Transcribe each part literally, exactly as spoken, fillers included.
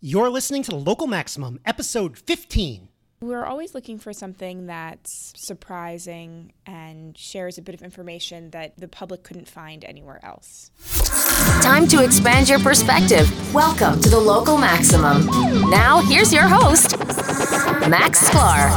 You're listening to the Local Maximum, episode fifteen. We're always looking for something that's surprising and shares a bit of information that the public couldn't find anywhere else. Time to expand your perspective. Welcome to the Local Maximum. Now, here's your host, Max Sklar.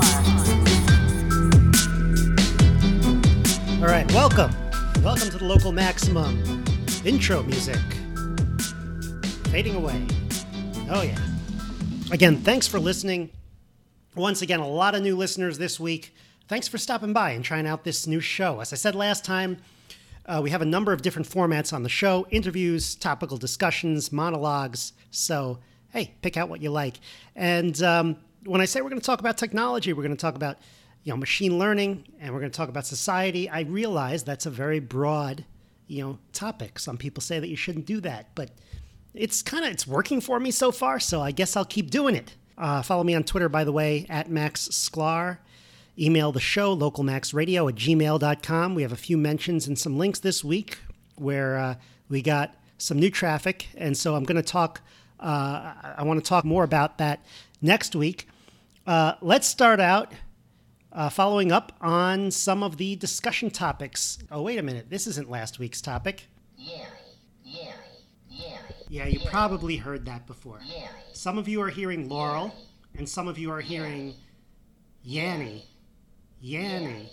All right, welcome. Welcome to the Local Maximum. Intro music. Fading away. Oh, yeah. Again, thanks for listening. Once again, a lot of new listeners this week. Thanks for stopping by and trying out this new show. As I said last time, uh, we have a number of different formats on the show. Interviews, topical discussions, monologues. So, hey, pick out what you like. And um, when I say we're going to talk about technology, we're going to talk about you know, machine learning, and we're going to talk about society. I realize that's a very broad you know, topic. Some people say that you shouldn't do that, but it's kind of, it's working for me so far, so I guess I'll keep doing it. Uh, follow me on Twitter, by the way, at Max Sklar. Email the show, localmaxradio at gmail dot com. We have a few mentions and some links this week where uh, we got some new traffic, and so I'm going to talk, uh, I want to talk more about that next week. Uh, let's start out uh, following up on some of the discussion topics. Oh, wait a minute. This isn't last week's topic. Yeah, yeah. Yeah, you probably heard that before. Some of you are hearing Laurel, and some of you are hearing Yanny. Yanny.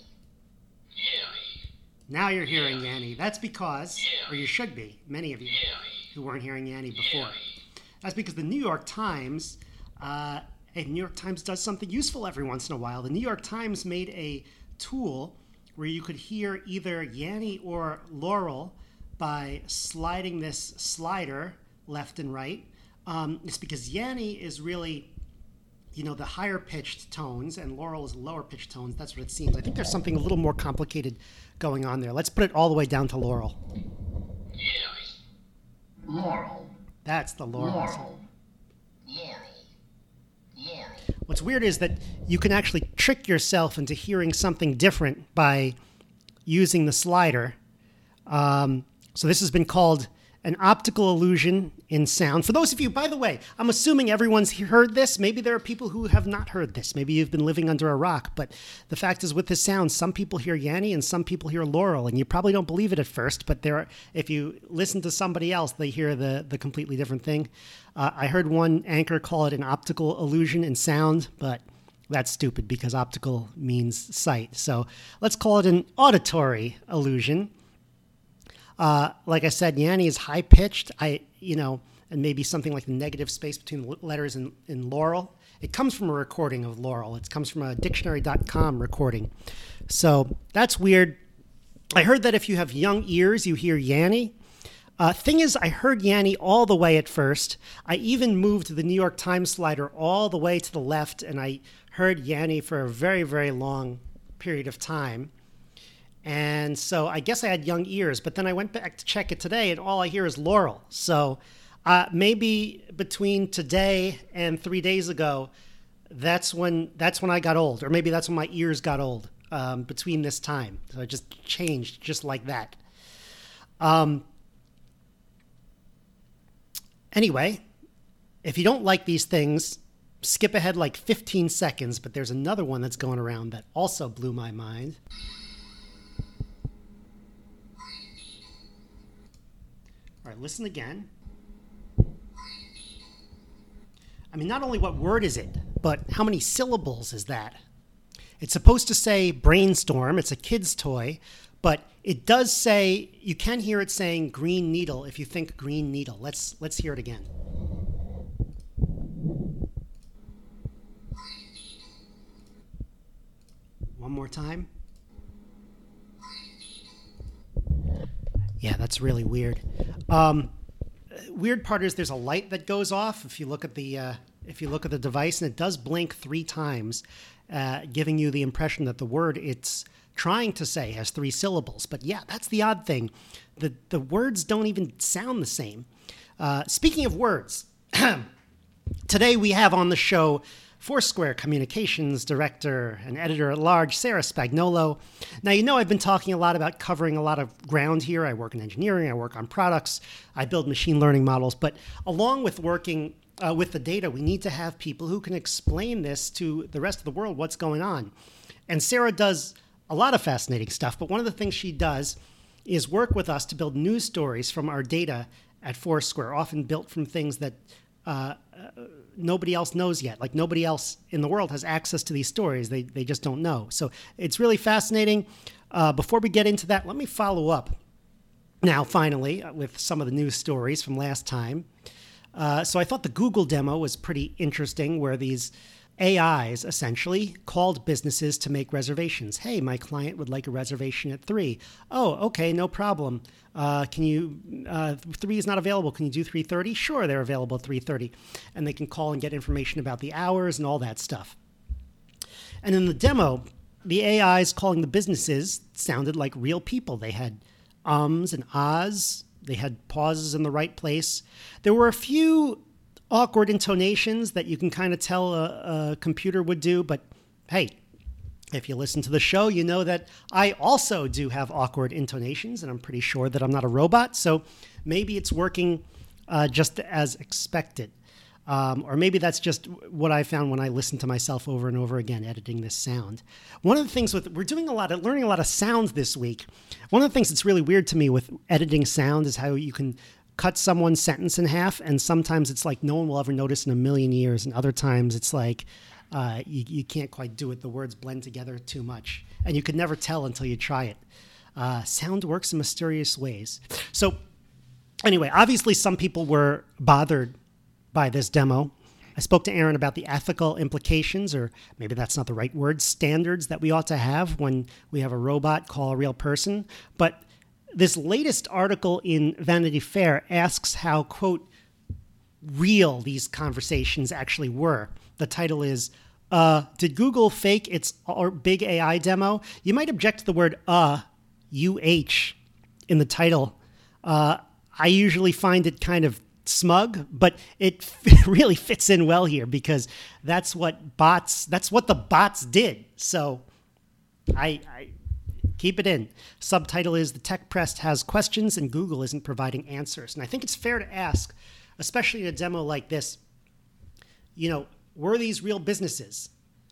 Now you're hearing Yanny. That's because, or you should be, many of you who weren't hearing Yanny before. That's because the New York Times, uh, hey, New York Times does something useful every once in a while. The New York Times made a tool where you could hear either Yanny or Laurel by sliding this slider left and right. Um, it's because Yanny is really, you know, the higher pitched tones, and Laurel is lower pitched tones. That's what it seems. I think there's something a little more complicated going on there. Let's put it all the way down to Laurel. Yanny. Laurel. That's the Laurel. Laurel. Yanny. Yanny. What's weird is that you can actually trick yourself into hearing something different by using the slider. Um, So this has been called an optical illusion in sound. For those of you, by the way, I'm assuming everyone's heard this. Maybe there are people who have not heard this. Maybe you've been living under a rock. But the fact is with this sound, some people hear Yanny and some people hear Laurel. And you probably don't believe it at first, but there are, if you listen to somebody else, they hear the, the completely different thing. Uh, I heard one anchor call it an optical illusion in sound, but that's stupid because optical means sight. So let's call it an auditory illusion. Uh, like I said, Yanny is high-pitched, I, you know, and maybe something like the negative space between the letters in, in Laurel. It comes from a recording of Laurel. It comes from a dictionary dot com recording. So that's weird. I heard that if you have young ears, you hear Yanny. Uh, thing is, I heard Yanny all the way at first. I even moved the New York Times slider all the way to the left, and I heard Yanny for a very, very long period of time. And so I guess I had young ears, but then I went back to check it today, and all I hear is Laurel. So uh, maybe between today and three days ago, that's when that's when I got old, or maybe that's when my ears got old um, between this time. So it just changed just like that. Um. Anyway, if you don't like these things, skip ahead like fifteen seconds, but there's another one that's going around that also blew my mind. All right, listen again. I mean, not only what word is it, but how many syllables is that? It's supposed to say brainstorm. It's a kid's toy, but it does say, you can hear it saying green needle if you think green needle. Let's, let's hear it again. One more time. Yeah, that's really weird. Um, weird part is there's a light that goes off if you look at the uh, if you look at the device, and it does blink three times, uh, giving you the impression that the word it's trying to say has three syllables. But yeah, that's the odd thing. The the words don't even sound the same. Uh, speaking of words, today we have on the show Foursquare Communications Director and Editor-at-Large, Sarah Spagnolo. Now, you know I've been talking a lot about covering a lot of ground here. I work in engineering, I work on products, I build machine learning models, but along with working uh, with the data. We need to have people who can explain this to the rest of the world, what's going on. And Sarah does a lot of fascinating stuff, but one of the things she does is work with us to build news stories from our data at Foursquare, often built from things that uh, uh, nobody else knows yet. Like nobody else in the world has access to these stories. They, they just don't know. So it's really fascinating. Uh, before we get into that, let me follow up now, finally, with some of the news stories from last time. Uh, so I thought the Google demo was pretty interesting, where these A Is essentially called businesses to make reservations. Hey, my client would like a reservation at three. Oh, okay, no problem. Uh, can you, uh, three is not available. Can you do three thirty? Sure, they're available at three thirty. And they can call and get information about the hours and all that stuff. And in the demo, the A Is calling the businesses sounded like real people. They had ums and ahs. They had pauses in the right place. There were a few awkward intonations that you can kind of tell a, a computer would do, but hey, if you listen to the show, you know that I also do have awkward intonations, and I'm pretty sure that I'm not a robot, so maybe it's working uh, just as expected. Um, or maybe that's just what I found when I listened to myself over and over again editing this sound. One of the things with, we're doing a lot of, learning a lot of sounds this week. One of the things that's really weird to me with editing sound is how you can cut someone's sentence in half, and sometimes it's like no one will ever notice in a million years, and other times it's like uh, you, you can't quite do it. The words blend together too much, and you could never tell until you try it. Uh, sound works in mysterious ways. So anyway, obviously some people were bothered by this demo. I spoke to Aaron about the ethical implications, or maybe that's not the right word, standards that we ought to have when we have a robot call a real person. But this latest article in Vanity Fair asks how, quote, real these conversations actually were. The title is, uh, did Google fake its big A I demo? You might object to the word uh, U H, in the title. Uh, I usually find it kind of smug, but it really fits in well here because that's what bots, that's what the bots did. So I, I keep it in. Subtitle is, the tech press has questions and Google isn't providing answers. And I think it's fair to ask, especially in a demo like this, you know, were these real businesses?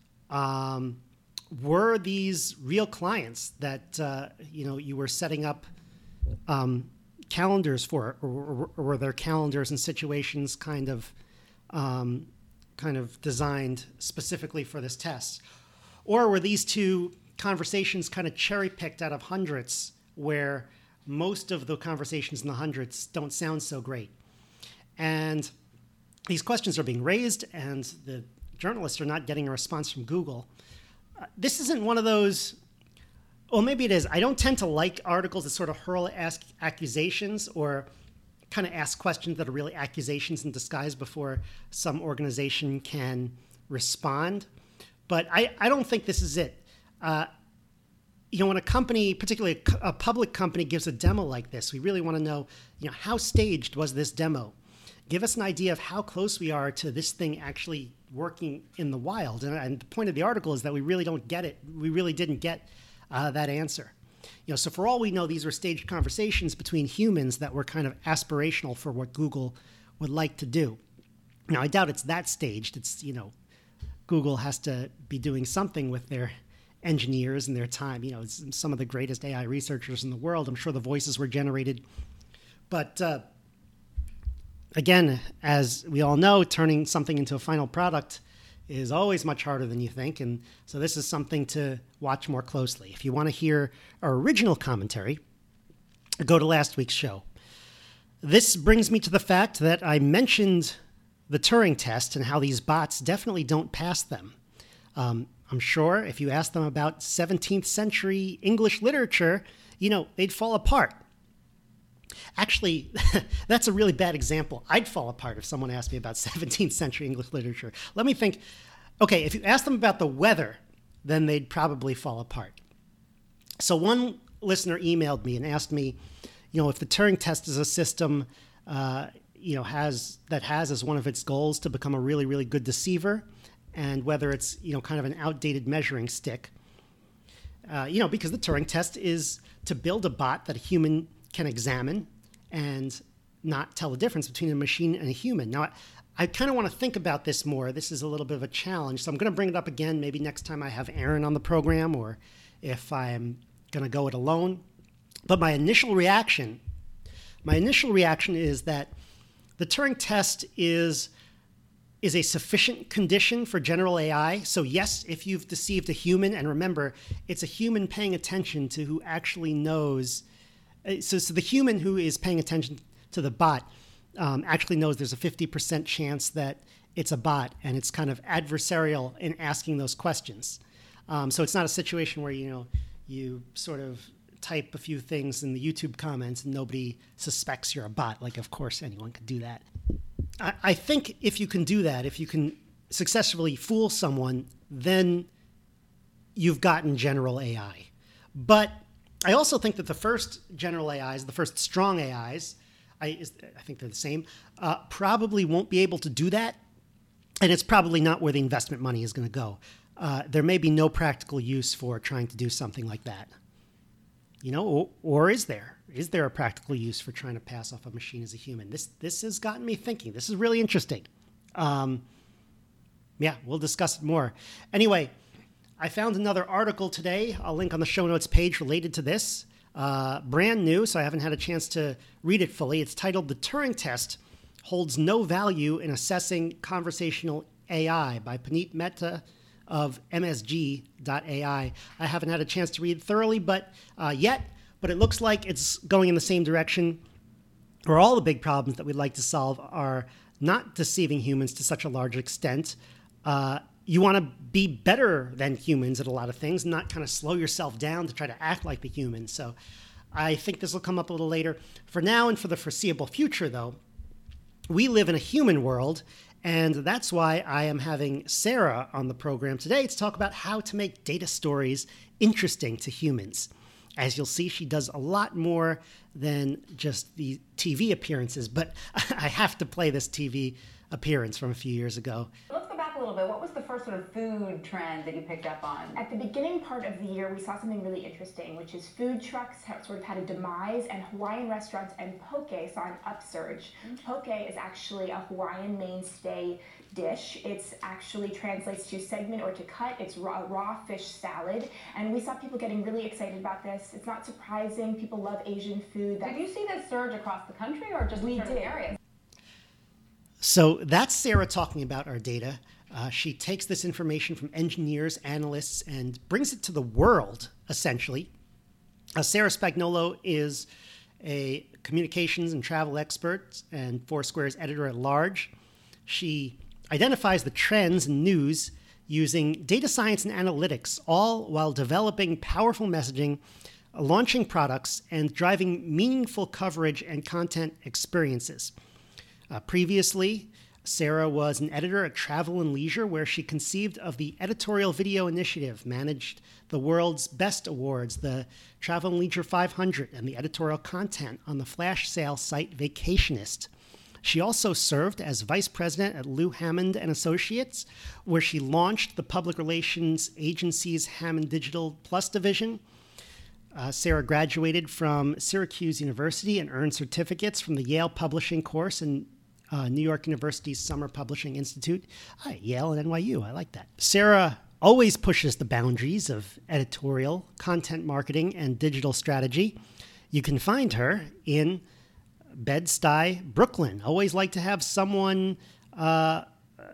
Um, were these real clients that, uh, you know, you were setting up um, calendars for, or, or, or were their calendars and situations kind of um, kind of designed specifically for this test? Or were these two conversations kind of cherry-picked out of hundreds, where most of the conversations in the hundreds don't sound so great? And these questions are being raised, and the journalists are not getting a response from Google. Uh, this isn't one of those... Well, maybe it is. I don't tend to like articles that sort of hurl ask accusations or kind of ask questions that are really accusations in disguise before some organization can respond. But I, I don't think this is it. Uh, you know, when a company, particularly a, a public company, gives a demo like this, we really want to know, you know, how staged was this demo? Give us an idea of how close we are to this thing actually working in the wild. And, and the point of the article is that we really don't get it. We really didn't get Uh, that answer. You know, so for all we know, these were staged conversations between humans that were kind of aspirational for what Google would like to do. Now, I doubt it's that staged. It's, you know, Google has to be doing something with their engineers and their time. You know, it's some of the greatest A I researchers in the world. I'm sure the voices were generated. But uh, again, as we all know, turning something into a final product is always much harder than you think. And so this is something to watch more closely. If you want to hear our original commentary, go to last week's show. This brings me to the fact that I mentioned the Turing test and how these bots definitely don't pass them. Um, I'm sure if you ask them about seventeenth century English literature, you know, they'd fall apart. Actually, that's a really bad example. I'd fall apart if someone asked me about seventeenth century English literature. Let me think. Okay, if you ask them about the weather, then they'd probably fall apart. So one listener emailed me and asked me, you know, if the Turing test is a system, uh, you know, has that has as one of its goals to become a really, really good deceiver, and whether it's, you know, kind of an outdated measuring stick. Uh, you know, because the Turing test is to build a bot that a human can examine and not tell the difference between a machine and a human. Now, I kind of want to think about this more. This is a little bit of a challenge. So I'm going to bring it up again maybe next time I have Aaron on the program, or if I'm going to go it alone. But my initial reaction, my initial reaction is that the Turing test is, is a sufficient condition for general A I. So yes, if you've deceived a human, and remember, it's a human paying attention to who actually knows. So, so the human who is paying attention to the bot um, actually knows there's a fifty percent chance that it's a bot, and it's kind of adversarial in asking those questions. Um, so it's not a situation where, you know, you sort of type a few things in the YouTube comments and nobody suspects you're a bot. Like, of course, anyone could do that. I, I think if you can do that, if you can successfully fool someone, then you've gotten general A I. But I also think that the first general A Is, the first strong A Is, I, is, I think they're the same, uh, probably won't be able to do that. And it's probably not where the investment money is going to go. Uh, there may be no practical use for trying to do something like that. You know, or, or is there? Is there a practical use for trying to pass off a machine as a human? This this has gotten me thinking. This is really interesting. Um, yeah, we'll discuss it more. Anyway, I found another article today. I'll link on the show notes page related to this. Uh, brand new, so I haven't had a chance to read it fully. It's titled "The Turing Test Holds No Value in Assessing Conversational A I" by Puneet Mehta of M S G dot A I. I haven't had a chance to read it thoroughly but uh, yet, but it looks like it's going in the same direction, where all the big problems that we'd like to solve are not deceiving humans to such a large extent. Uh, you want to be better than humans at a lot of things, not kind of slow yourself down to try to act like the humans. So I think this will come up a little later. For now and for the foreseeable future, though, we live in a human world, and that's why I am having Sarah on the program today to talk about how to make data stories interesting to humans. As you'll see, she does a lot more than just the T V appearances, but I have to play this T V appearance from a few years ago. Let's go back a little bit. What was the first sort of food trend that you picked up on? At the beginning part of the year, we saw something really interesting, which is food trucks have sort of had a demise, and Hawaiian restaurants and poke saw an upsurge. Poke is actually a Hawaiian mainstay dish. It's actually translates to segment or to cut. It's raw, raw fish salad, and we saw people getting really excited about this. It's not surprising. People love Asian food. Did you see this surge across the country or just in certain areas? So that's Sarah talking about our data. Uh, she takes this information from engineers, analysts, and brings it to the world, essentially. Uh, Sarah Spagnuolo is a communications and travel expert and Foursquare's editor-at-large. She identifies the trends in news using data science and analytics, all while developing powerful messaging, launching products, and driving meaningful coverage and content experiences. Uh, previously, Sarah was an editor at Travel and Leisure, where she conceived of the Editorial Video Initiative, managed the world's best awards, the Travel and Leisure five hundred, and the editorial content on the flash sale site Vacationist. She also served as vice president at Lou Hammond and Associates, where she launched the public relations agency's Hammond Digital Plus division. Uh, Sarah graduated from Syracuse University and earned certificates from the Yale Publishing course and uh, New York University's Summer Publishing Institute. Hi, Yale and N Y U. I like that. Sarah always pushes the boundaries of editorial, content marketing, and digital strategy. You can find her in Bed-Stuy, Brooklyn. Always like to have someone uh,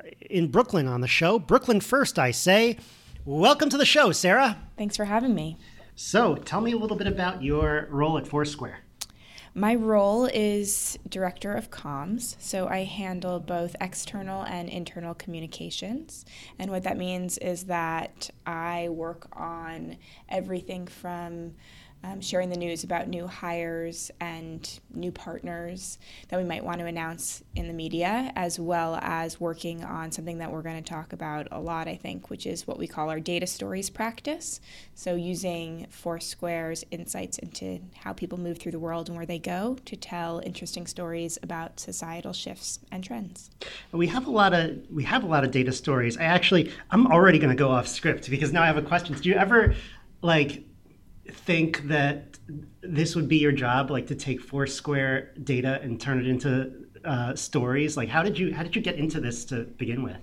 in Brooklyn on the show. Brooklyn first, I say. Welcome to the show, Sarah. Thanks for having me. So tell me a little bit about your role at Foursquare. My role is Director of Comms, so I handle both external and internal communications. And what that means is that I work on everything from um, sharing the news about new hires and new partners that we might want to announce in the media, as well as working on something that we're going to talk about a lot, I think, which is what we call our data stories practice. So using Foursquare's insights into how people move through the world and where they go to tell interesting stories about societal shifts and trends. We have a lot of we have a lot of data stories. I actually I'm already going to go off script because now I have a question. Do you ever like think that this would be your job, like to take Foursquare data and turn it into uh, stories? Like, how did you how did you get into this to begin with?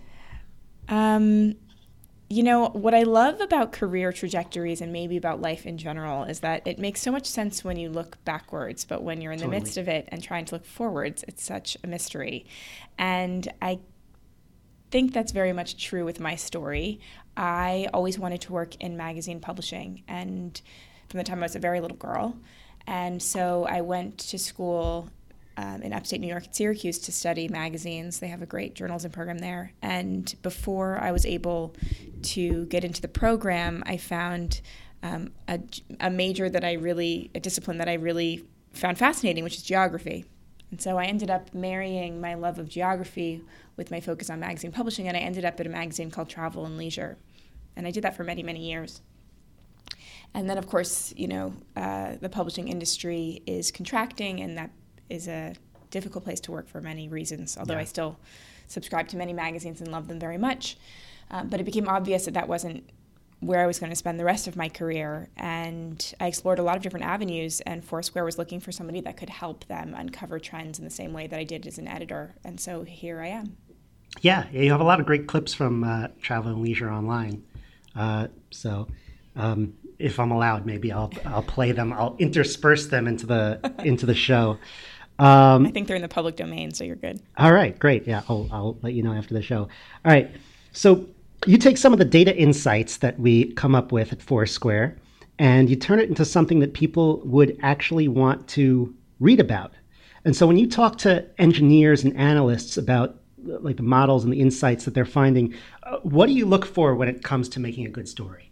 Um, you know, what I love about career trajectories and maybe about life in general is that it makes so much sense when you look backwards, but when you're in the Totally. midst of it and trying to look forwards, it's such a mystery. And I think that's very much true with my story. I always wanted to work in magazine publishing, and from the time I was a very little girl. And so I went to school um, in upstate New York at Syracuse to study magazines. They have a great journalism program there. And before I was able to get into the program, I found um, a, a major that I really, a discipline that I really found fascinating, which is geography. And so I ended up marrying my love of geography with my focus on magazine publishing, and I ended up at a magazine called Travel and Leisure. And I did that for many, many years. And then, of course, you know, uh, the publishing industry is contracting, and that is a difficult place to work for many reasons, although Yeah. I still subscribe to many magazines and love them very much. Um, but it became obvious that that wasn't where I was going to spend the rest of my career. And I explored a lot of different avenues, and Foursquare was looking for somebody that could help them uncover trends in the same way that I did as an editor. And so here I am. Yeah, yeah, you have a lot of great clips from uh, Travel and Leisure online. Uh, so um, if I'm allowed, maybe I'll I'll play them. I'll intersperse them into the into the show. Um, I think they're in the public domain, so you're good. all right, great. Yeah, I'll I'll let you know after the show. All right. So you take some of the data insights that we come up with at Foursquare, and you turn it into something that people would actually want to read about. And so when you talk to engineers and analysts about like the models and the insights that they're finding, uh, what do you look for when it comes to making a good story?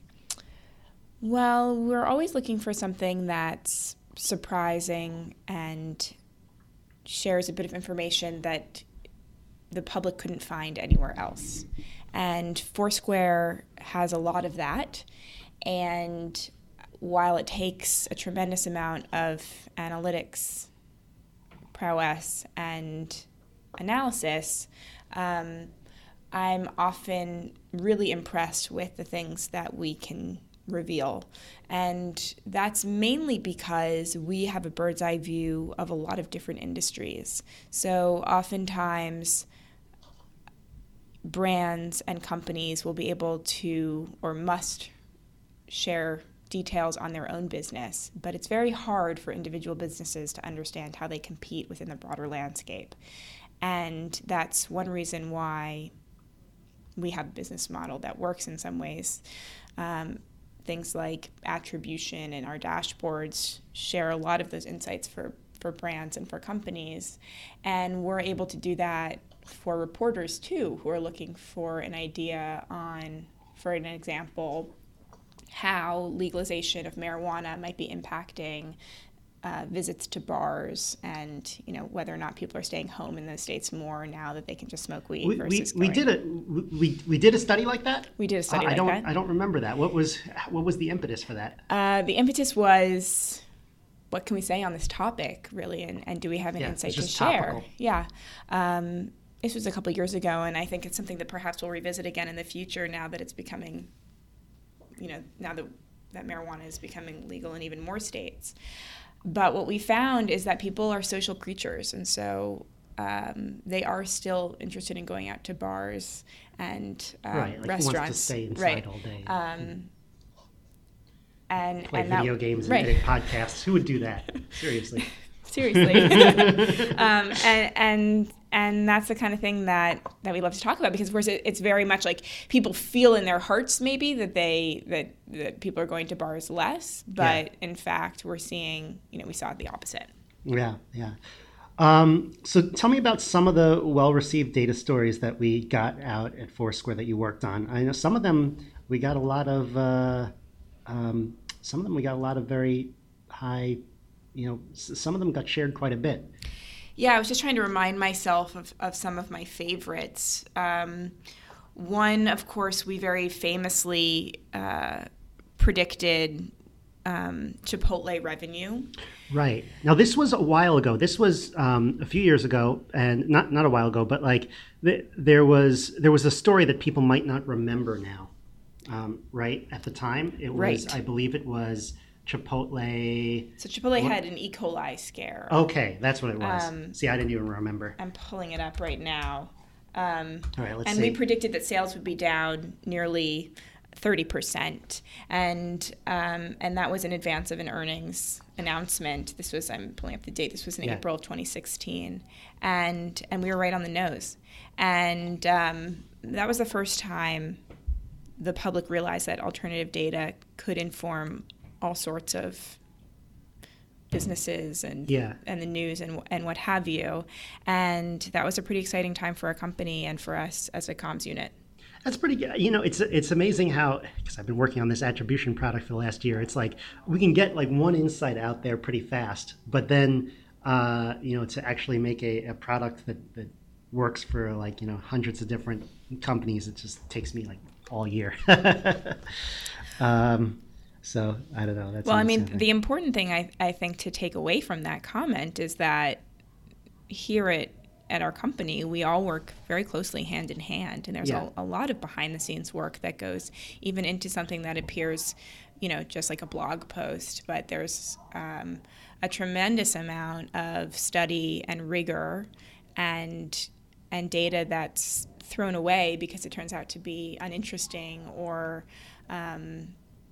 Well, we're always looking for something that's surprising and shares a bit of information that the public couldn't find anywhere else. And Foursquare has a lot of that. And while it takes a tremendous amount of analytics prowess and analysis, um, I'm often really impressed with the things that we can reveal. And that's mainly because we have a bird's eye view of a lot of different industries. So oftentimes brands and companies will be able to or must share details on their own business, but it's very hard for individual businesses to understand how they compete within the broader landscape. And that's one reason why we have a business model that works in some ways. Um, things like attribution and our dashboards share a lot of those insights for, for brands and for companies. And we're able to do that for reporters too, who are looking for an idea on, for an example, how legalization of marijuana might be impacting uh, visits to bars, and you know whether or not people are staying home in the States more now that they can just smoke weed We, we, versus we going. did a we, we did a study like that. We did a study Uh, I like don't that. I don't remember that. What was what was the impetus for that? Uh, the impetus was, what can we say on this topic, really, and, and do we have an Yeah, insight it's to just share? topical. Yeah. Um, this was a couple of years ago, and I think it's something that perhaps we'll revisit again in the future now that it's becoming, you know, now that, that marijuana is becoming legal in even more states. But what we found is that people are social creatures, and so um, they are still interested in going out to bars and um, Right, like who restaurants. wants to stay inside right. all day? Um, and Play and video that, games and right. edit podcasts. Who would do that? Seriously. Seriously. um, and and and that's the kind of thing that, that we love to talk about, because of course it, it's very much like people feel in their hearts maybe that they that, that people are going to bars less, but Yeah. in fact we're seeing, you know, we saw the opposite. Yeah, yeah. Um, so tell me about some of the well-received data stories that we got out at Foursquare that you worked on. I know some of them we got a lot of, uh, um, some of them we got a lot of very high, you know, s- some of them got shared quite a bit. Yeah, I was just trying to remind myself of, of some of my favorites. Um, one, of course, we very famously uh, predicted um, Chipotle revenue. Right. Now, this was a while ago. This was um, a few years ago, and not not a while ago, but like th- there was there was a story that people might not remember now. Um, right at the time, it was Right. I believe it was Chipotle. So Chipotle What? had an E. coli scare. Okay, that's what it was. Um, See, I didn't even remember. I'm pulling it up right now. Um, All right, let's and see. we predicted that sales would be down nearly thirty percent. And um, and that was in advance of an earnings announcement. This was, I'm pulling up the date, this was in Yeah. April of twenty sixteen. And, and we were right on the nose. And um, that was the first time the public realized that alternative data could inform all sorts of businesses and Yeah. and the news and and what have you. And that was a pretty exciting time for our company and for us as a comms unit. That's pretty good. You know, it's it's amazing how, because I've been working on this attribution product for the last year. It's like we can get like one insight out there pretty fast, but then uh, you know, to actually make a, a product that, that works for like, you know, hundreds of different companies, it just takes me like all year. um, so I don't know. That's Well, I mean, understandable. the important thing I, I think to take away from that comment is that here at at our company, we all work very closely hand in hand, and there's Yeah. a, a lot of behind the scenes work that goes even into something that appears, you know, just like a blog post, but there's um, a tremendous amount of study and rigor and and data that's thrown away because it turns out to be uninteresting or um,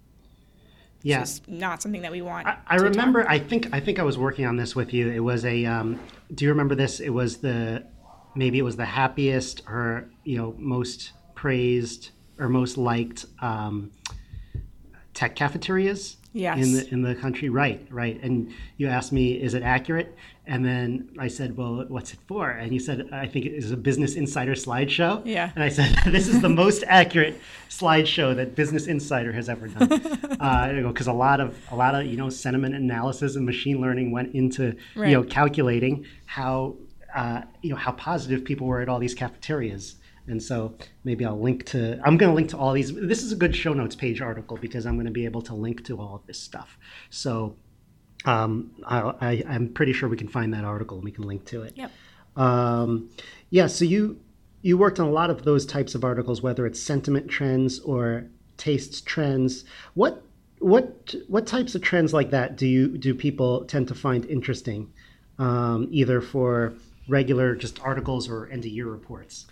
yeah. just not something that we want. I, I to remember. talk I think. I think I was working on this with you. It was a. Um, do you remember this? It was the. Maybe it was the happiest or you know most praised or most liked um, tech cafeterias. Yes. In the in the country, right, right. And you asked me, is it accurate? And then I said, well, what's it for? And you said, I think it is a Business Insider slideshow. Yeah. And I said, this is the most accurate slideshow that Business Insider has ever done. Because uh, a lot of a lot of you know sentiment analysis and machine learning went into Right. you know calculating how uh, you know how positive people were at all these cafeterias. And so maybe I'll link to, I'm going to link to all these. This is a good show notes page article because I'm going to be able to link to all of this stuff. So um, I, I, I'm pretty sure we can find that article and we can link to it. Yep. Um, yeah, so you you worked on a lot of those types of articles, whether it's sentiment trends or taste trends. What what what types of trends like that do you do people tend to find interesting, um, either for regular just articles or end of year reports?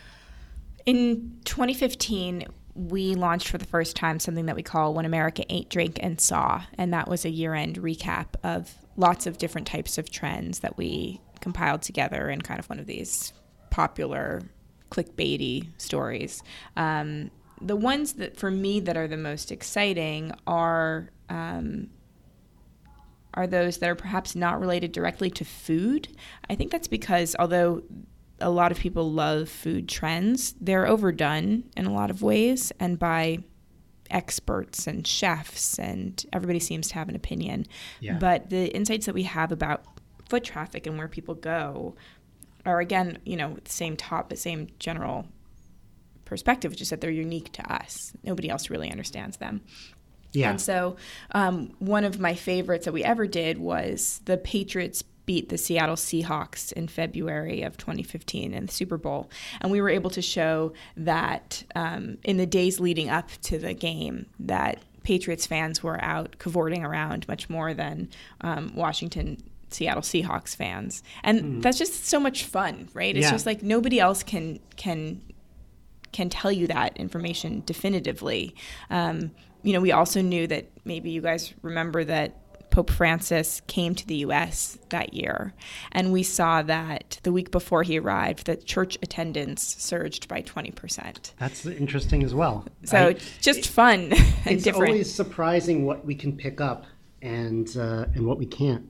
In twenty fifteen, we launched for the first time something that we call When America Ate, Drank, and Saw. And that was a year-end recap of lots of different types of trends that we compiled together in kind of one of these popular clickbaity stories. Um, the ones that, for me, that are the most exciting are um, are those that are perhaps not related directly to food. I think that's because although a lot of people love food trends, they're overdone in a lot of ways and by experts and chefs, and everybody seems to have an opinion. Yeah. But the insights that we have about foot traffic and where people go are, again, you know, the same top, the same general perspective, which is that they're unique to us. Nobody else really understands them. Yeah. And so um, one of my favorites that we ever did was the Patriots beat the Seattle Seahawks in February of twenty fifteen in the Super Bowl. And we were able to show that um, in the days leading up to the game, that Patriots fans were out cavorting around much more than um, Washington Seattle Seahawks fans. And mm. that's just so much fun, right? It's yeah. just like nobody else can can can tell you that information definitively. Um, you know, we also knew that maybe you guys remember that Pope Francis came to the U S that year, and we saw that the week before he arrived, that church attendance surged by twenty percent. That's interesting as well. So I, just it, fun and it's different. Always surprising what we can pick up and uh, and what we can't.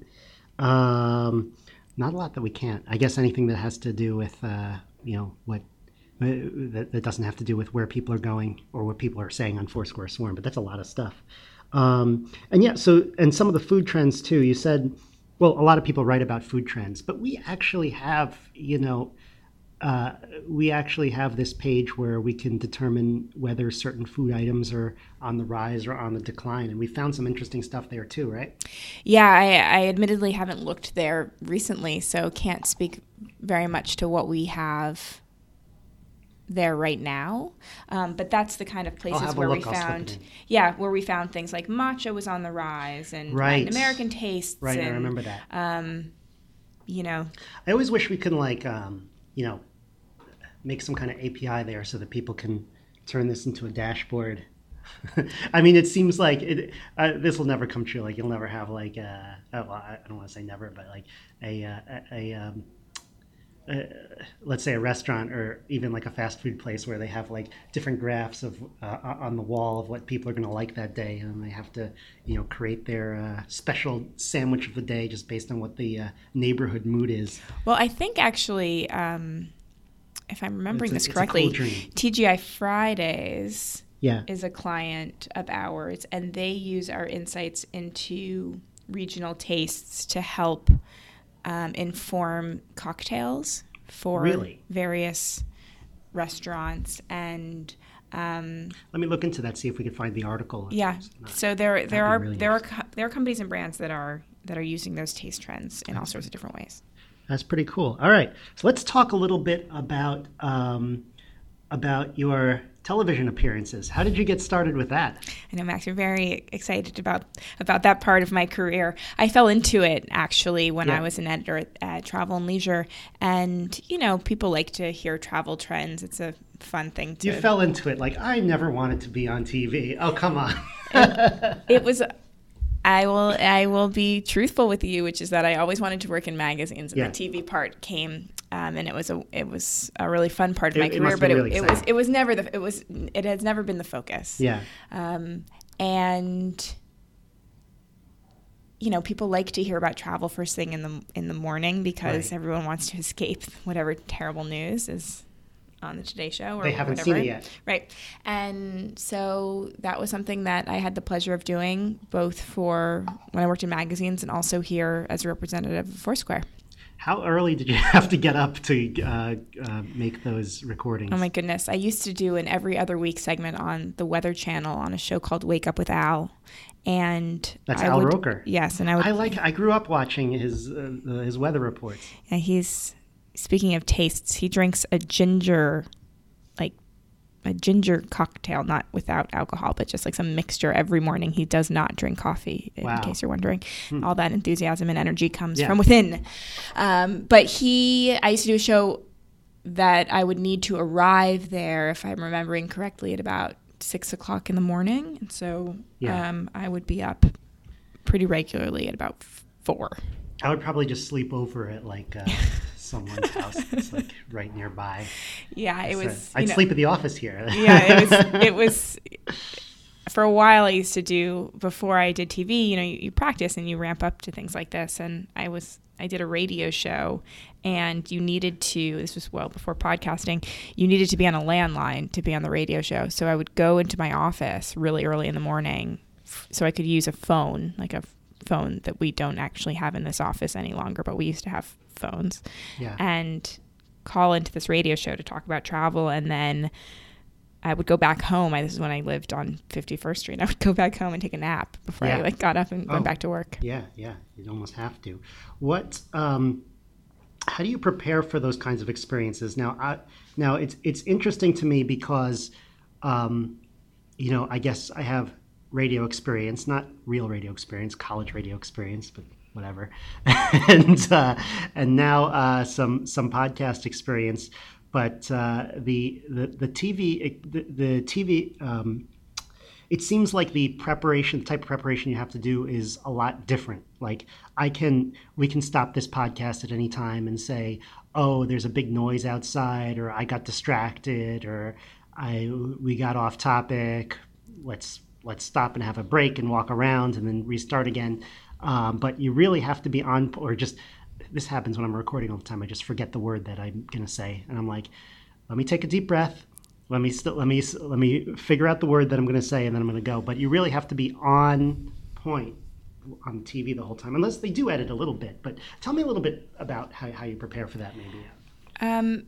Um, not a lot that we can't. I guess anything that has to do with uh, you know what that, that doesn't have to do with where people are going or what people are saying on Foursquare Swarm, but that's a lot of stuff. Um, and yeah, so, and some of the food trends too, you said, well, a lot of people write about food trends, but we actually have, you know, uh, we actually have this page where we can determine whether certain food items are on the rise or on the decline. And we found some interesting stuff there too, right? Yeah, I, I admittedly haven't looked there recently, so can't speak very much to what we have there right now. Um, but that's the kind of places have a where we look, I'll slip found, it in. yeah, where we found things like matcha was on the rise and Right. Latin American tastes. Right, and, I remember that. Um, you know, I always wish we could like, um, you know, make some kind of A P I there so that people can turn this into a dashboard. I mean, it seems like it, uh, this will never come true. Like you'll never have like, uh, oh, well, I don't want to say never, but like a, uh, a, a um, uh, let's say a restaurant or even like a fast food place where they have like different graphs of uh, on the wall of what people are going to like that day, and they have to, you know, create their uh, special sandwich of the day just based on what the uh, neighborhood mood is. well, I think actually, um, if I'm remembering It's a- this it's a cool correctly, dream. T G I Fridays Yeah. is a client of ours, and they use our insights into regional tastes to help um, inform cocktails for Really? various restaurants. And um, Let me look into that. See if we can find the article. yeah, so there there be are really there are nice. co- there are companies and brands that are that are using those taste trends in all sorts of different ways. That's pretty cool. All right, so let's talk a little bit about um, about your television appearances. How did you get started with that? I know, Max, you're very excited about about that part of my career. I fell into it actually when Yeah. I was an editor at, at Travel and Leisure, and you know, people like to hear travel trends. It's a fun thing to. You fell into it like I never wanted to be on T V. Oh, come on. It was. I will. I will be truthful with you, which is that I always wanted to work in magazines, and Yeah. the T V part came, um, and it was a. It was a really fun part of my It- it career, must have but been it, really it was. exciting. It was never the. It was. It has never been the focus. Yeah. Um, and you know, people like to hear about travel first thing in the in the morning because Right. everyone wants to escape whatever terrible news is on the Today Show or They haven't whatever. seen it yet. Right. And so that was something that I had the pleasure of doing both for when I worked in magazines and also here as a representative of Foursquare. How early did you have to get up to uh, uh, make those recordings? Oh my goodness. I used to do an every other week segment on the Weather Channel on a show called Wake Up with Al. And That's I Al would, Roker. Yes, and I would I like. I grew up watching his uh, uh, his weather reports. and he's speaking of tastes, he drinks a ginger like a ginger cocktail, not without alcohol, but just like some mixture every morning. He does not drink coffee, in Wow. case you're wondering. All that enthusiasm and energy comes Yeah. from within. Um, but he, I used to do a show that I would need to arrive there, if I'm remembering correctly, at about six o'clock in the morning. And so Yeah. um, I would be up pretty regularly at about f- four. I would probably just sleep over at like uh, someone's house that's like right nearby. Yeah, it So was. I'd you know, sleep at the office here. yeah, it was. It was. For a while, I used to do before I did T V. You know, you, you practice and you ramp up to things like this. And I was, I did a radio show, and you needed to. This was well before podcasting. You needed to be on a landline to be on the radio show. So I would go into my office really early in the morning, f- so I could use a phone, like a phone that we don't actually have in this office any longer, but we used to have phones. Yeah. And call into this radio show to talk about travel, and then I would go back home. I, this is when I lived on fifty-first Street. I would go back home and take a nap before Yeah. I like got up and Oh. went back to work. Yeah, yeah, you'd almost have to. What? Um, how do you prepare for those kinds of experiences? Now, I, now it's it's interesting to me because, um, you know, I guess I have radio experience, not real radio experience, college radio experience, but whatever, and uh, and now uh, some some podcast experience. But uh, the, the the T V the, the T V. Um, it seems like the preparation, the type of preparation you have to do is a lot different. Like I can, we can stop this podcast at any time and say, oh, there's a big noise outside, or I got distracted, or I, we got off topic. Let's, let's stop and have a break and walk around and then restart again. Um, but you really have to be on, or just, this happens when I'm recording all the time. I just forget the word that I'm going to say. And I'm like, let me take a deep breath. Let me still let me let me figure out the word that I'm going to say, and then I'm going to go. But you really have to be on point on T V the whole time, unless they do edit a little bit. But tell me a little bit about how, how you prepare for that, maybe. Um,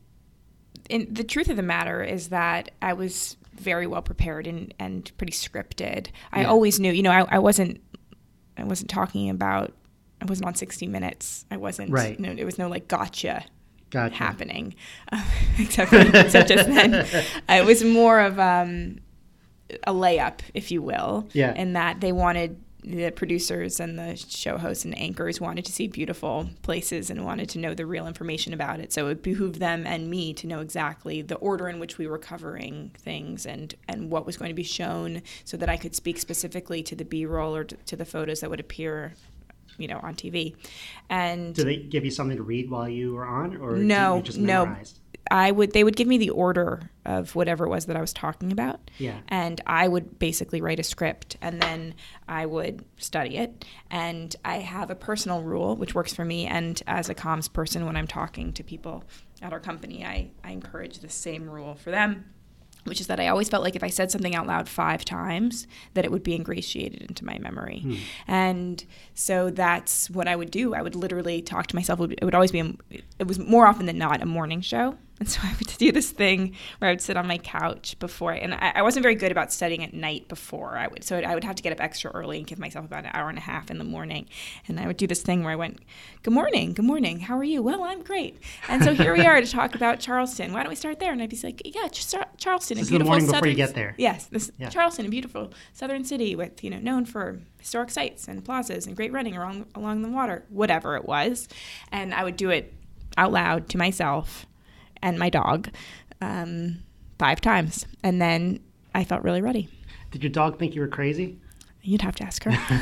and the truth of the matter is that I was very well prepared and, and pretty scripted. I Yeah. always knew, you know, I, I wasn't I wasn't talking about I wasn't on sixty minutes. I wasn't Right. No, it was no like gotcha Gotcha. happening, uh, except for except just then. Uh, it was more of um, a layup, if you will, Yeah. in that they wanted, the producers and the show hosts and anchors wanted to see beautiful places and wanted to know the real information about it. So it behooved them and me to know exactly the order in which we were covering things and, and what was going to be shown, so that I could speak specifically to the B-roll or to, to the photos that would appear, you know, on T V. And Do they give you something to read while you were on, or no, do you just no. memorized? I would they would give me the order of whatever it was that I was talking about. Yeah. And I would basically write a script, and then I would study it. And I have a personal rule which works for me, and as a comms person, when I'm talking to people at our company, I, I encourage the same rule for them, which is that I always felt like if I said something out loud five times, that it would be ingratiated into my memory. Hmm. And so that's what I would do. I would literally talk to myself. It would, it would always be, a, it was more often than not, a morning show. And so I would do this thing where I would sit on my couch before, and I, I wasn't very good about studying at night before. I would, so I would have to get up extra early and give myself about an hour and a half in the morning. And I would do this thing where I went, "Good morning, good morning. How are you?" "Well, I'm great." And so here we are to talk about Charleston. Why don't we start there? And I'd be like, "Yeah, Char- Charleston, This a is the beautiful morning southern." before you get there. Yes, this Yeah. Charleston, a beautiful southern city with, you know, known for historic sites and plazas and great running along along the water, whatever it was. And I would do it out loud to myself and my dog um, five times. And then I felt really ready. Did your dog think you were crazy? You'd have to ask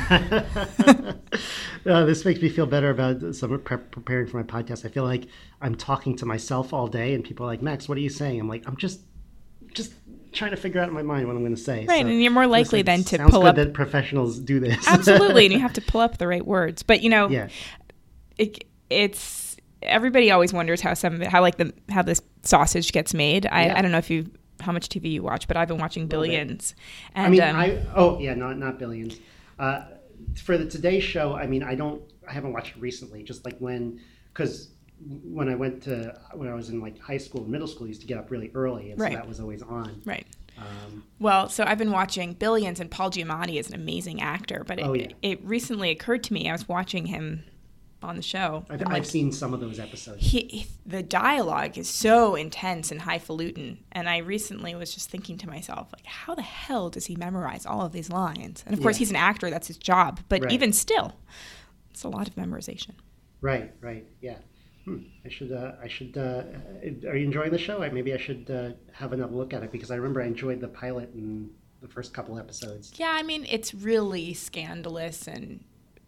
her. uh, this makes me feel better about some prep preparing for my podcast. I feel like I'm talking to myself all day, and people are like, "Max, what are you saying?" I'm like, I'm just just trying to figure out in my mind what I'm going to say. Right, So, and you're more likely like, then to sounds pull good up. that professionals do this. Absolutely, and you have to pull up the right words. But, you know, Yeah. it, it's... Everybody always wonders how some of it, how like the how this sausage gets made. I, Yeah. I don't know if you how much T V you watch, but I've been watching Billions. And I mean, um, I oh yeah, not not Billions. Uh, for the Today Show, I mean, I don't, I haven't watched it recently. Just like when, because when I went to when I was in like high school and middle school, I used to get up really early, and Right. so that was always on. right. Um, Well, so I've been watching Billions, and Paul Giamatti is an amazing actor. But it, Oh, yeah. it recently occurred to me, I was watching him on the show. I've, I'm I've like, seen some of those episodes. he, he- the dialogue is so intense and highfalutin, and I recently was just thinking to myself, like, how the hell does he memorize all of these lines? And of course, Yeah. he's an actor; that's his job. But Right. even still, it's a lot of memorization. Right, right, yeah. Hmm. I should. Uh, I should. Uh, are you enjoying the show? I, maybe I should uh, have another look at it, because I remember I enjoyed the pilot and the first couple episodes. Yeah, I mean, it's really scandalous, and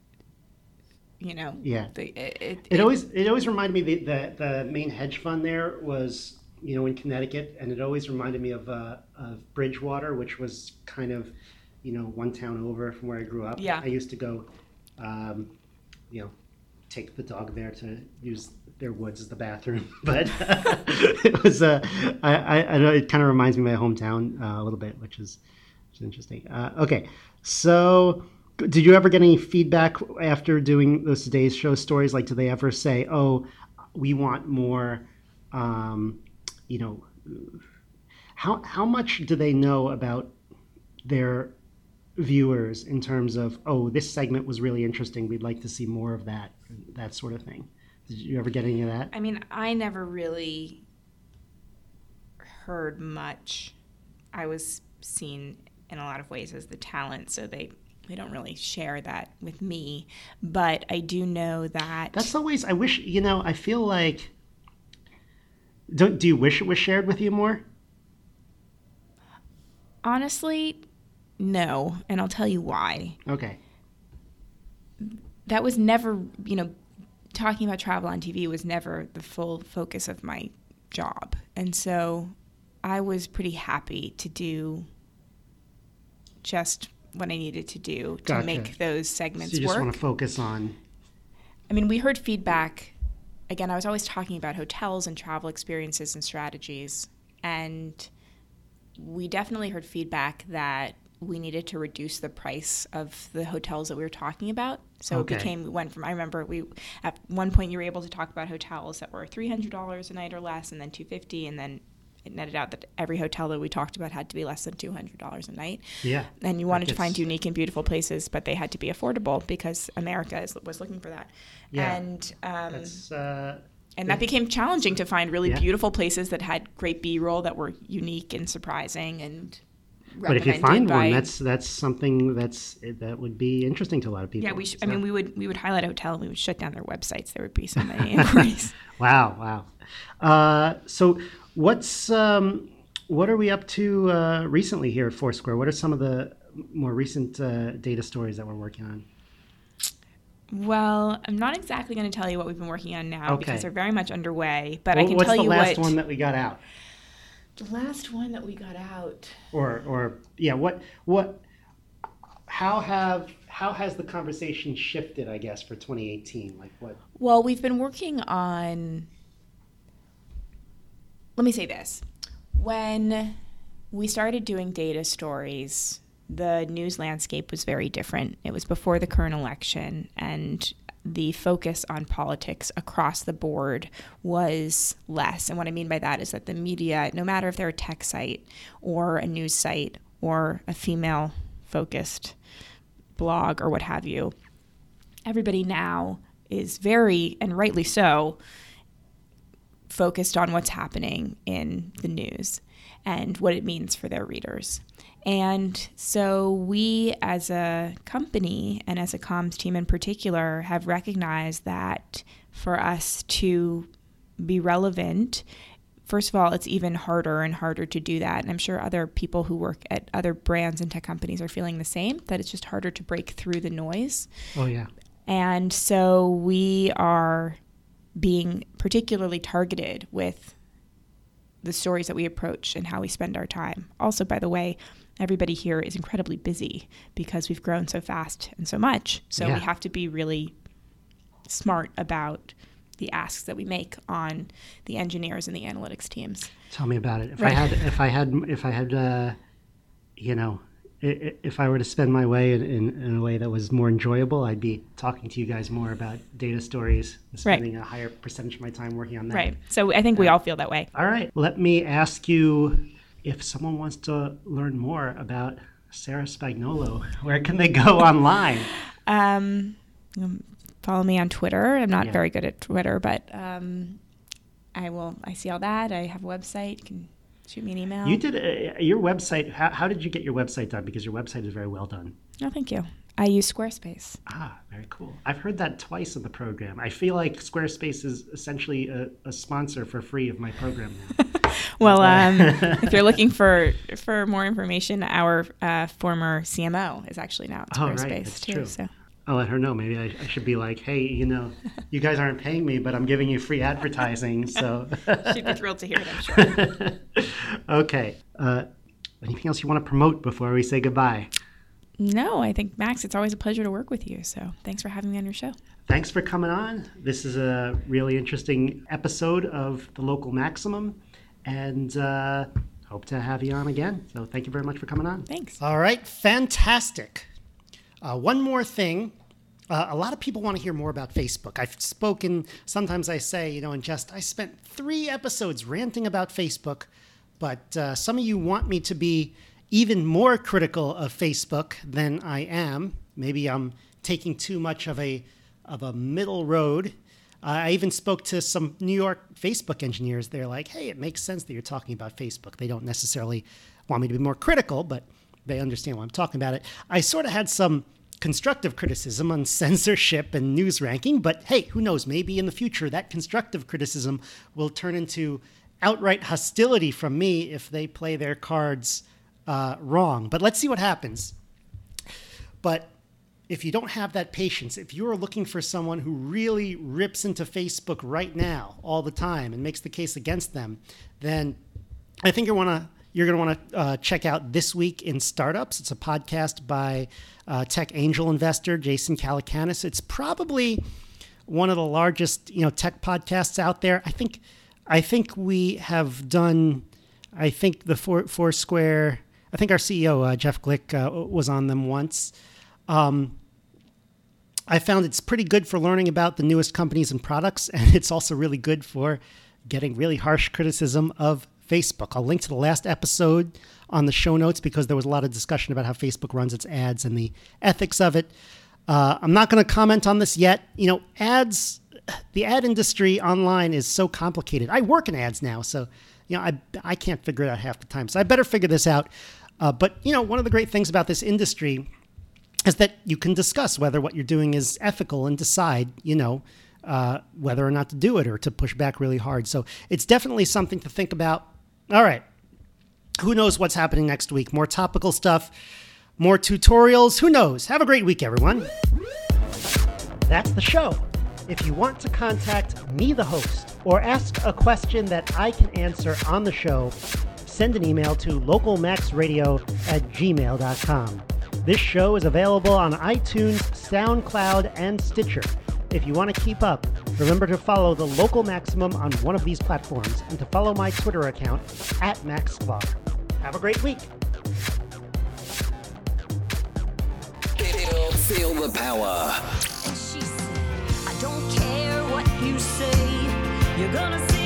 you know, Yeah. the, it, it, It always it always reminded me the, the the main hedge fund there was, you know, in Connecticut, and it always reminded me of uh, of Bridgewater, which was kind of, you know, one town over from where I grew up. Yeah. I used to go, um, you know, take the dog there to use their woods as the bathroom, but it was uh, I, I I know it kind of reminds me of my hometown uh, a little bit, which is which is interesting. Uh, okay, so. Did you ever get any feedback after doing those Today's Show stories? Like, do they ever say, "Oh, we want more"? Um, you know, how how much do they know about their viewers in terms of, "Oh, this segment was really interesting. We'd like to see more of that," that sort of thing? Did you ever get any of that? I mean, I never really heard much. I was seen in a lot of ways as the talent, so they. They don't really share that with me, but I do know that. That's always. I wish. You know. I feel like. Don't do you wish it was shared with you more? Honestly, no, and I'll tell you why. Okay. That was never, you know, talking about travel on T V was never the full focus of my job, and so I was pretty happy to do just what I needed to do to Gotcha. make those segments So you just work. want to focus on. I mean, we heard feedback. Again, I was always talking about hotels and travel experiences and strategies. And we definitely heard feedback that we needed to reduce the price of the hotels that we were talking about. So Okay. it became, we went from, I remember we, at one point you were able to talk about hotels that were three hundred dollars a night or less, and then two hundred fifty dollars, and then it netted out that every hotel that we talked about had to be less than two hundred dollars a night. Yeah. And you wanted to gets- find unique and beautiful places, but they had to be affordable because America is, was looking for that. Yeah. And um, That's uh, And that became challenging to find really Yeah. beautiful places that had great B-roll that were unique and surprising and But if you recommended find by, one, that's that's something that's that would be interesting to a lot of people. yeah. We sh- I So- mean, we would we would highlight a hotel and we would shut down their websites. There would be so many inquiries. Wow, wow. Uh, so what's um, what are we up to uh, recently here at Foursquare? What are some of the more recent uh, data stories that we're working on? Well, I'm not exactly going to tell you what we've been working on now Okay. because they're very much underway. But I Well, can what's tell the you last what one that we got out? the last one that we got out. Or or yeah, what what how have how has the conversation shifted, I guess, for twenty eighteen? Like what? Well, we've been working on. Let me say this: when we started doing data stories, the news landscape was very different. It was before the current election, and the focus on politics across the board was less. And what I mean by that is that the media, no matter if they're a tech site or a news site or a female-focused blog or what have you, everybody now is very, and rightly so, focused on what's happening in the news and what it means for their readers. And so we as a company and as a comms team in particular have recognized that for us to be relevant, first of all, it's even harder and harder to do that. And I'm sure other people who work at other brands and tech companies are feeling the same, that it's just harder to break through the noise. Oh yeah. And so we are being particularly targeted with the stories that we approach and how we spend our time. Also, by the way, everybody here is incredibly busy because we've grown so fast and so much. So Yeah. we have to be really smart about the asks that we make on the engineers and the analytics teams. Tell me about it. If Right. I had if I had if I had uh, you know, i- i- if I were to spend my way in, in, in a way that was more enjoyable, I'd be talking to you guys more about data stories and Right. spending a higher percentage of my time working on that. Right. So I think we all feel that way. All right. Let me ask you, if someone wants to learn more about Sarah Spagnolo, where can they go online? Um, um, follow me on Twitter. I'm not Yeah. very good at Twitter, but um, I will. I see all that. I have a website. You can shoot me an email. You did a, your website. How, how did you get your website done? Because your website is very well done. No, thank you. I use Squarespace. Ah, very cool. I've heard that twice in the program. I feel like Squarespace is essentially a, a sponsor for free of my program now. Well, um, if you're looking for for more information, our uh, former C M O is actually now at Oh, right, Squarespace that's too. true. So I'll let her know. Maybe I, I should be like, hey, you know, you guys aren't paying me, but I'm giving you free advertising. So she'd be thrilled to hear it, I'm sure. Okay. Uh, anything else you want to promote before we say goodbye? No, I think, Max, it's always a pleasure to work with you. So thanks for having me on your show. Thanks for coming on. This is a really interesting episode of The Local Maximum, and uh, hope to have you on again. So thank you very much for coming on. Thanks. Uh, Uh, All right, fantastic. Uh, one more thing. Uh, a lot of people want to hear more about Facebook. I've spoken, sometimes I say, you know, in jest, I spent three episodes ranting about Facebook, but uh, some of you want me to be even more critical of Facebook than I am. Maybe I'm taking too much of a of a middle road. Uh, I even spoke to some New York Facebook engineers. They're like, hey, it makes sense that you're talking about Facebook. They don't necessarily want me to be more critical, but they understand why I'm talking about it. I sort of had some constructive criticism on censorship and news ranking, but hey, who knows? Maybe in the future that constructive criticism will turn into outright hostility from me if they play their cards uh, wrong. But let's see what happens. But if you don't have that patience, if you're looking for someone who really rips into Facebook right now all the time and makes the case against them, then I think you want to you're going to want to uh, check out This Week in Startups. It's a podcast by uh, tech angel investor Jason Calacanis. It's probably one of the largest, you know, tech podcasts out there. I think I think we have done. I think the Four, Foursquare. I think our C E O uh, Jeff Glick uh, was on them once. Um, I found it's pretty good for learning about the newest companies and products, and it's also really good for getting really harsh criticism of Facebook. I'll link to the last episode on the show notes because there was a lot of discussion about how Facebook runs its ads and the ethics of it. Uh, I'm not going to comment on this yet. You know, ads the ad industry online is so complicated. I work in ads now, so you know I I can't figure it out half the time. So I better figure this out. Uh, but you know, one of the great things about this industry is that you can discuss whether what you're doing is ethical and decide, you know, uh, whether or not to do it or to push back really hard. So it's definitely something to think about. All right. Who knows what's happening next week? More topical stuff, more tutorials. Who knows? Have a great week, everyone. That's the show. If you want to contact me, the host, or ask a question that I can answer on the show, send an email to localmaxradio at gmail dot com. This show is available on iTunes, SoundCloud, and Stitcher. If you want to keep up, remember to follow the Local Maximum on one of these platforms and to follow my Twitter account at Max Sklar. Have a great week. Feel, feel the power. And she said, I don't care what you say, you're gonna say